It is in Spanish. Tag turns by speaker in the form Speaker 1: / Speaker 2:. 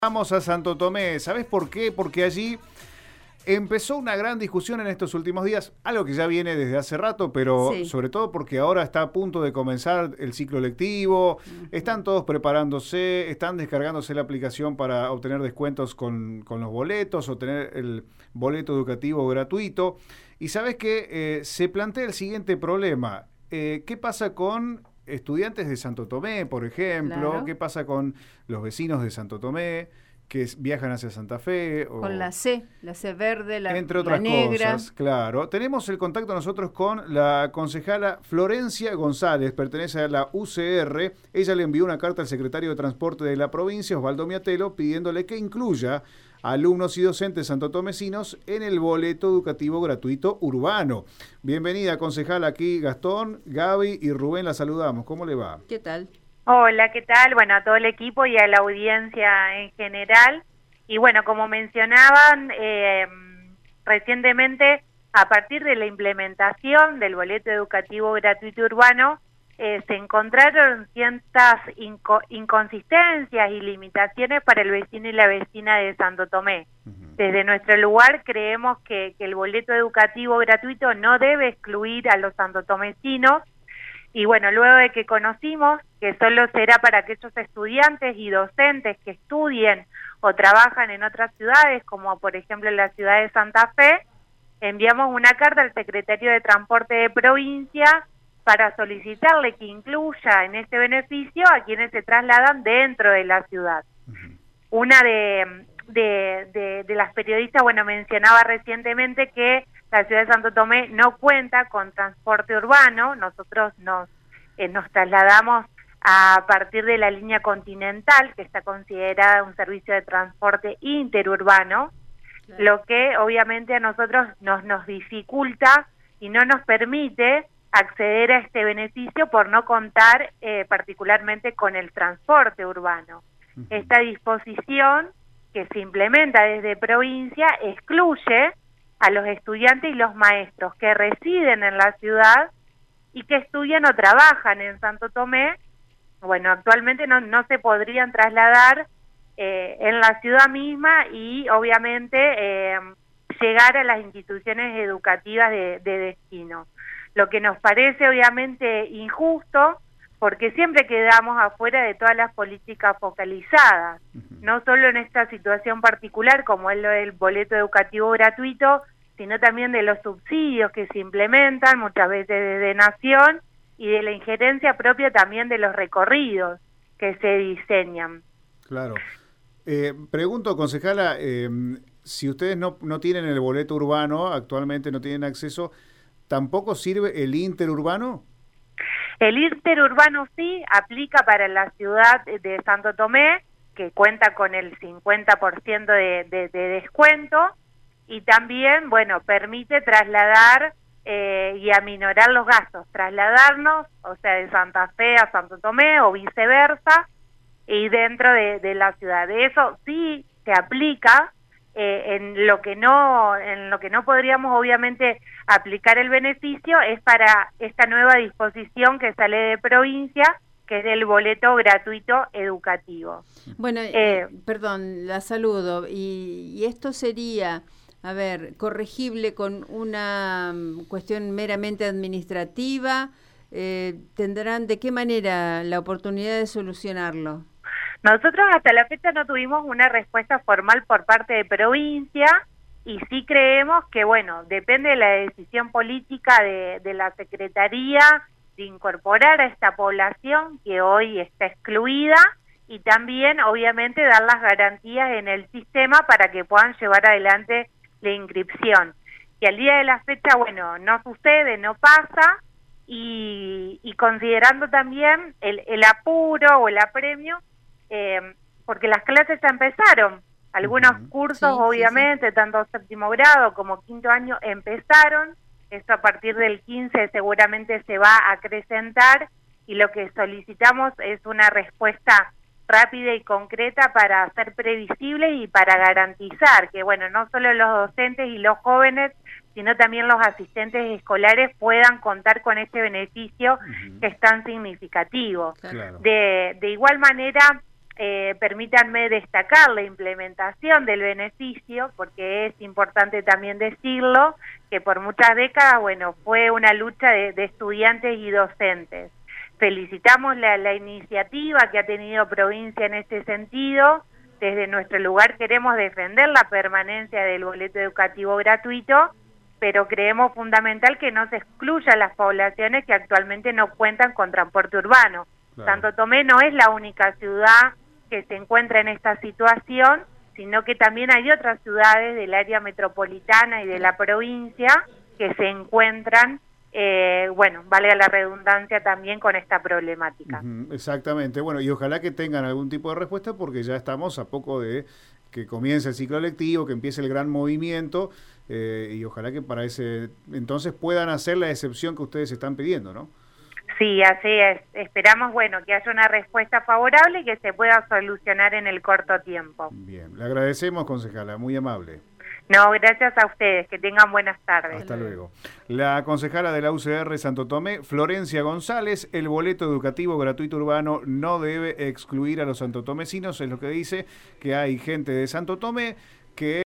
Speaker 1: Vamos a Santo Tomé. ¿Sabes por qué? Porque allí empezó una gran discusión en estos últimos días, algo que ya viene desde hace rato, pero
Speaker 2: Sí.
Speaker 1: sobre todo porque ahora está a punto de comenzar el ciclo lectivo, están todos preparándose, están descargándose la aplicación para obtener descuentos con los boletos o tener el boleto educativo gratuito. Y sabes que se plantea el siguiente problema. ¿Qué pasa con estudiantes de Santo Tomé, por ejemplo?
Speaker 2: Claro.
Speaker 1: ¿Qué pasa con los vecinos de Santo Tomé que viajan hacia Santa Fe?
Speaker 2: Con la C verde,
Speaker 1: Entre
Speaker 2: la
Speaker 1: otras
Speaker 2: negra.
Speaker 1: cosas, claro. Tenemos el contacto nosotros con la concejala Florencia González, pertenece a la UCR. Ella le envió una carta al secretario de Transporte de la provincia, Osvaldo Miatelo, pidiéndole que incluya a alumnos y docentes santotomecinos en el boleto educativo gratuito urbano. Bienvenida, concejala, aquí Gastón, Gaby y Rubén, la saludamos. ¿Cómo le va?
Speaker 2: ¿Qué tal?
Speaker 3: Hola, ¿qué tal? Bueno, a todo el equipo y a la audiencia en general. Y bueno, como mencionaban, recientemente, a partir de la implementación del boleto educativo gratuito urbano, se encontraron ciertas inconsistencias y limitaciones para el vecino y la vecina de Santo Tomé. Desde nuestro lugar creemos que el boleto educativo gratuito no debe excluir a los santotomecinos. Y bueno, luego de que conocimos que solo será para aquellos estudiantes y docentes que estudien o trabajan en otras ciudades, como por ejemplo en la ciudad de Santa Fe, enviamos una carta al secretario de Transporte de provincia para solicitarle que incluya en este beneficio a quienes se trasladan dentro de la ciudad. Una de las periodistas, bueno, mencionaba recientemente que la ciudad de Santo Tomé no cuenta con transporte urbano. Nosotros nos trasladamos a partir de la línea Continental, que está considerada un servicio de transporte interurbano, claro. Lo que obviamente a nosotros nos dificulta y no nos permite acceder a este beneficio por no contar particularmente con el transporte urbano. Esta disposición que se implementa desde provincia excluye a los estudiantes y los maestros que residen en la ciudad y que estudian o trabajan en Santo Tomé. Bueno, actualmente no se podrían trasladar en la ciudad misma y obviamente llegar a las instituciones educativas de destino. Lo que nos parece obviamente injusto, porque siempre quedamos afuera de todas las políticas focalizadas, no solo en esta situación particular como es lo del boleto educativo gratuito, sino también de los subsidios que se implementan muchas veces desde Nación y de la injerencia propia también de los recorridos que se diseñan.
Speaker 1: Claro. Pregunto, concejala, si ustedes no tienen el boleto urbano, actualmente no tienen acceso, ¿tampoco sirve el interurbano?
Speaker 3: El interurbano sí aplica para la ciudad de Santo Tomé, que cuenta con el 50% de descuento, y también, bueno, permite trasladar y aminorar los gastos, trasladarnos, o sea, de Santa Fe a Santo Tomé o viceversa, y dentro de la ciudad. De eso sí se aplica. En lo que no podríamos obviamente aplicar el beneficio es para esta nueva disposición que sale de provincia, que es el boleto gratuito educativo.
Speaker 2: Bueno, perdón, la saludo. Y esto sería, a ver, corregible con una cuestión meramente administrativa. ¿Tendrán de qué manera la oportunidad de solucionarlo?
Speaker 3: Nosotros hasta la fecha no tuvimos una respuesta formal por parte de provincia y sí creemos que, bueno, depende de la decisión política de la Secretaría de incorporar a esta población que hoy está excluida y también, obviamente, dar las garantías en el sistema para que puedan llevar adelante la inscripción. Y al día de la fecha, bueno, no sucede, no pasa y considerando también el apuro o el apremio, porque las clases ya empezaron, algunos cursos obviamente, tanto séptimo grado como quinto año empezaron, esto a partir del 15 seguramente se va a acrecentar y lo que solicitamos es una respuesta rápida y concreta para ser previsible y para garantizar que, bueno, no solo los docentes y los jóvenes, sino también los asistentes escolares puedan contar con este beneficio que es tan significativo.
Speaker 1: Claro.
Speaker 3: De igual manera, permítanme destacar la implementación del beneficio, porque es importante también decirlo, que por muchas décadas, bueno, fue una lucha de estudiantes y docentes. Felicitamos la iniciativa que ha tenido provincia en este sentido. Desde nuestro lugar queremos defender la permanencia del boleto educativo gratuito, pero creemos fundamental que no se excluya a las poblaciones que actualmente no cuentan con transporte urbano. Claro. Santo Tomé no es la única ciudad que se encuentra en esta situación, sino que también hay otras ciudades del área metropolitana y de la provincia que se encuentran, bueno, valga la redundancia, también con esta problemática.
Speaker 1: Exactamente. Bueno, y ojalá que tengan algún tipo de respuesta, porque ya estamos a poco de que comience el ciclo lectivo, que empiece el gran movimiento, y ojalá que para ese entonces puedan hacer la excepción que ustedes están pidiendo, ¿no?
Speaker 3: Sí, así es. Esperamos, bueno, que haya una respuesta favorable y que se pueda solucionar en el corto tiempo.
Speaker 1: Bien, le agradecemos, concejala, muy amable.
Speaker 3: No, gracias a ustedes, que tengan buenas tardes.
Speaker 1: Hasta luego. La concejala de la UCR Santo Tomé, Florencia González, el boleto educativo gratuito urbano no debe excluir a los santotomecinos, es lo que dice, que hay gente de Santo Tomé que